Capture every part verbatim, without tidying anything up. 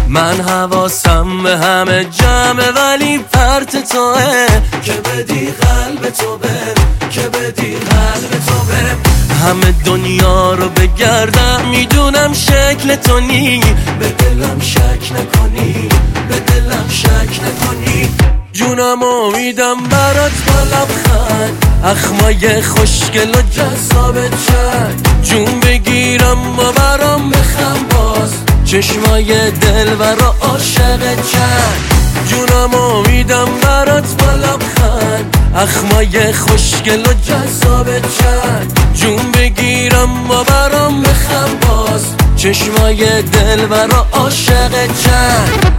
من حواسم به همه جمعه ولی پرت توه که بدی قلب تو بره، که بدی قلب تو بره. همه دنیا رو بگردم میدونم شکل تو نی، به دلم شک نکنی، به دلم شک نکنی. جونم امیدم برات با لبخند، اخمای خوشگل و جذابت چند. جون بگیرم و برام بخم باز، چشمای دلبر و عاشقت چند. جونم امیدم برات با لبخند، اخمای خوشگل و جذابت چند. جون بگیرم و برام بخم باز، چشمای دلبر و عاشقت چند.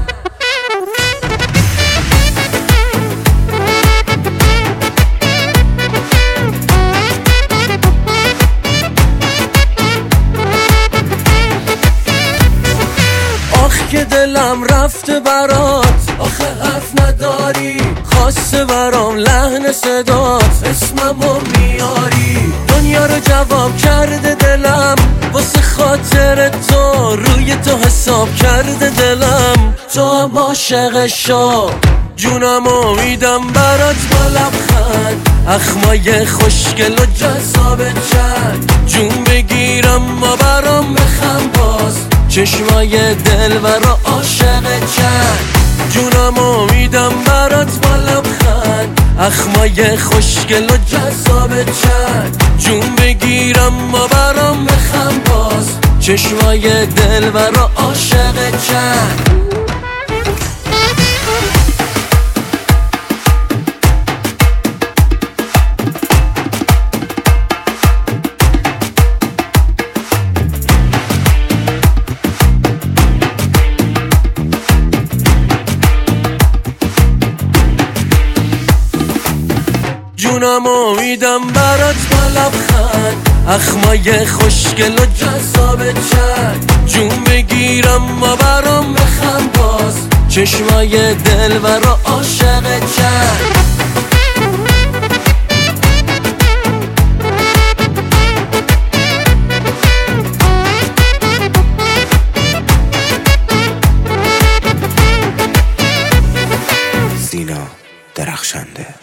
که دلم رفته برات، آخه حرف نداری، خواسته برام لحن صدات، اسممو میاری. دنیا رو جواب کرده دلم، واسه خاطر تو روی تو حساب کرده دلم. تو هم عاشق شو، جونم امیدم برات با لبخند، اخمای خوشگل و جذابت چند. جون بگیرم و برام بخم باز، چشمای دلبر و عاشقت چند. جونم امیدم برات با لبخند، اخمای خوشگل و جذابت چند. جون بگیرم و برام بخم باز، چشمای دلبر و عاشقت چند. جونم امیدم برات با لبخند، اخمای خوشگل و جذابت چند. جون بگیرم و برام بخم باز، چشمای دلبر و عاشقت چند. سینا درخشنده.